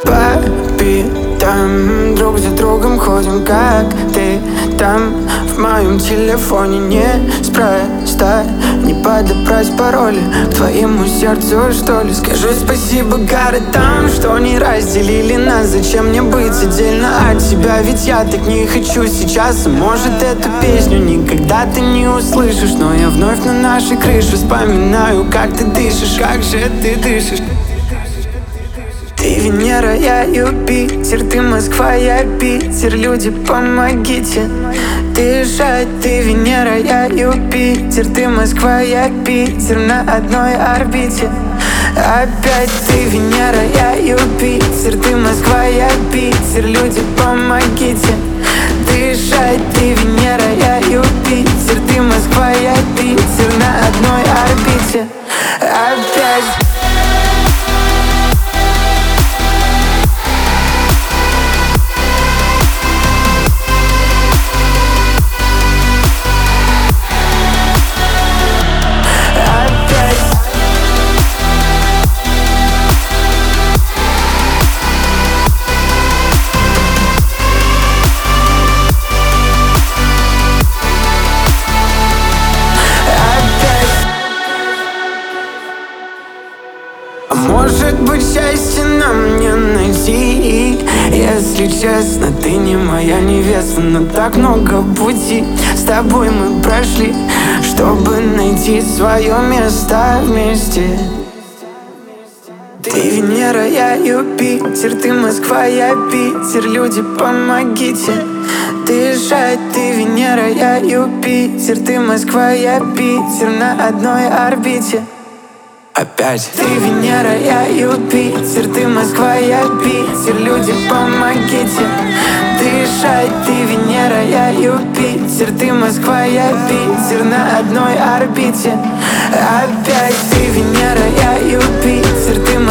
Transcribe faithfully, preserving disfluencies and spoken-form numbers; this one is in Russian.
По пятам друг за другом ходим, как ты там. В моем телефоне неспроста не подобрать пароли к твоему сердцу, что ли. Скажу спасибо городам, что не разделили нас. Зачем мне быть отдельно от тебя, ведь я так не хочу сейчас. Может, эту песню никогда ты не услышишь, но я вновь на нашей крыше вспоминаю, как ты дышишь, как же ты дышишь. Ты Венера, я Юпитер, ты Москва, я Питер. Люди, помогите дышать. Ты Венера, я Юпитер, ты Москва, я Питер. На одной орбите. Опять ты Венера, я Юпитер, ты Москва, я Питер. Люди, помогите дышать. Ты Венера, я Юпитер, ты Москва, я Питер. На одной орбите. Опять. Может быть, счастье нам не найти. Если честно, ты не моя невеста, но так много пути с тобой мы прошли, чтобы найти свое место вместе. Ты Венера, я Юпитер, ты Москва, я Питер. Люди, помогите дышать. Ты Венера, я Юпитер, ты Москва, я Питер. На одной орбите. Опять. Ты Венера, я Юпитер, ты Москва, я Питер. Люди, помогите дышать. Ты Венера, я Юпитер, ты Москва, я Питер. На одной орбите. Опять. Ты Венера, я Юпитер, ты